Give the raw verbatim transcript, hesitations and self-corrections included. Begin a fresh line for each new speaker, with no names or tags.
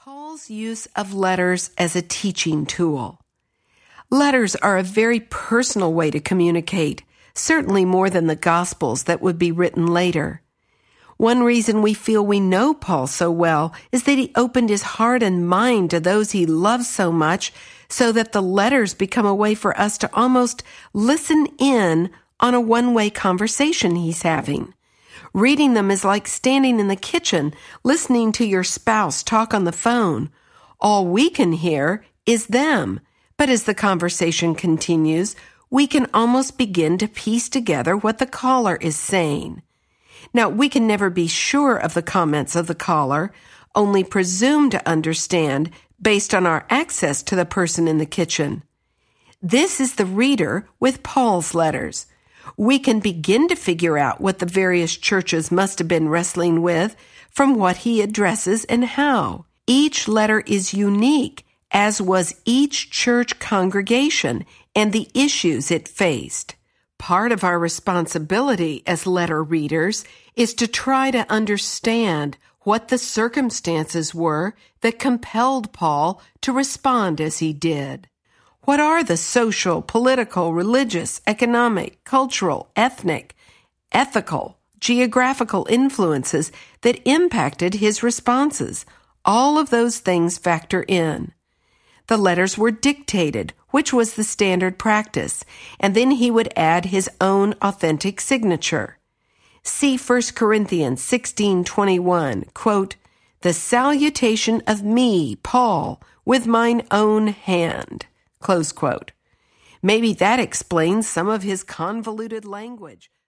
Paul's use of letters as a teaching tool. Letters are a very personal way to communicate, certainly more than the Gospels that would be written later. One reason we feel we know Paul so well is that he opened his heart and mind to those he loves so much, so that the letters become a way for us to almost listen in on a one-way conversation he's having. Reading them is like standing in the kitchen, listening to your spouse talk on the phone. All we can hear is them, but as the conversation continues, we can almost begin to piece together what the caller is saying. Now, we can never be sure of the comments of the caller, only presume to understand based on our access to the person in the kitchen. This is the reader with Paul's letters. We can begin to figure out what the various churches must have been wrestling with from what he addresses and how. Each letter is unique, as was each church congregation and the issues it faced. Part of our responsibility as letter readers is to try to understand what the circumstances were that compelled Paul to respond as he did. What are the social, political, religious, economic, cultural, ethnic, ethical, geographical influences that impacted his responses? All of those things factor in. The letters were dictated, which was the standard practice, and then he would add his own authentic signature. See First Corinthians sixteen twenty-one, quote, "The salutation of me, Paul, with mine own hand." Close quote. Maybe that explains some of his convoluted language.